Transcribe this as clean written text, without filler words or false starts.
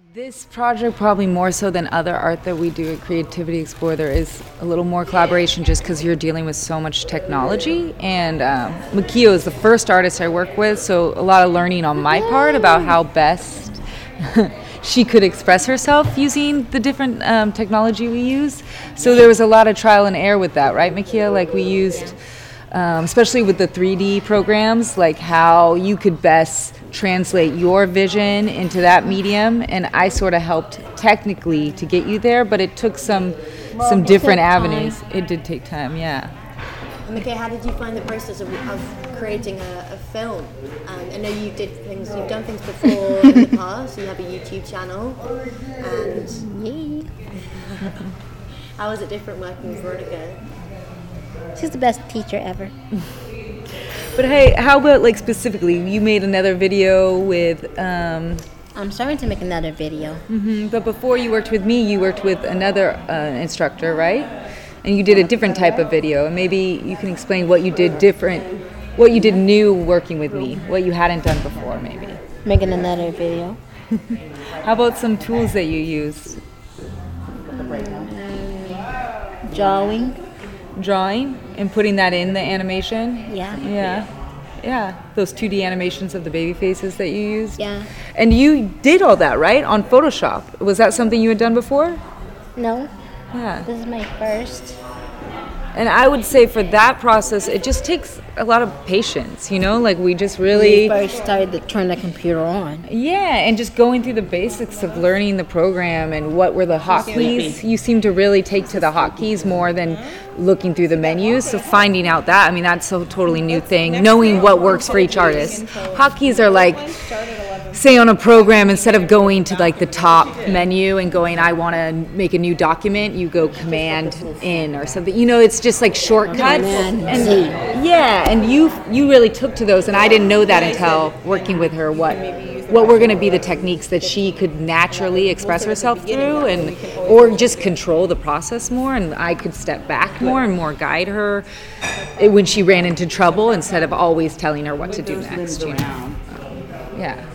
This project, probably more so than other art that we do at Creativity Explore, there is a little more collaboration just because you're dealing with so much technology. And Makio is the first artist I work with, so a lot of learning on my part about how best she could express herself using the different technology we use. So there was a lot of trial and error with that, right, Makio? Like we used, especially with the 3D programs, like how you could best translate your vision into that medium, and I sort of helped technically to get you there, but it took some different avenues. It did take time, yeah. And okay, how did you find the process of creating a film? I know you've done things before in the past. You have a YouTube channel, and how is it different working with Veronica? She's the best teacher ever. But hey, how about like specifically, you made another video with... I'm starting to make another video. But before you worked with me, you worked with another instructor, right? And you did a different type of video. And maybe you can explain what you did different, what you did new working with me, what you hadn't done before maybe. Making another video. How about some tools that you used? Drawing and putting that in the animation? Yeah. Those 2D animations of the baby faces that you used? Yeah. And you did all that, right? On Photoshop. Was that something you had done before? No. Yeah. This is my first. And I would say for that process, it just takes a lot of patience, like we just really... When we first started to turn the computer on. Yeah, and just going through the basics of learning the program and what were the hotkeys. You seem to really take to the hotkeys more than looking through the menus. So finding out that, that's a totally new thing, knowing what works for each artist. Hotkeys are like... say on a program, instead of going to like the top menu and going, I want to make a new document, you go Command in or something. It's just like shortcuts. And you really took to those, and I didn't know that until working with her. What were going to be the techniques that she could naturally express herself through, or just control the process more, and I could step back more and more guide her when she ran into trouble instead of always telling her what to do next. Yeah.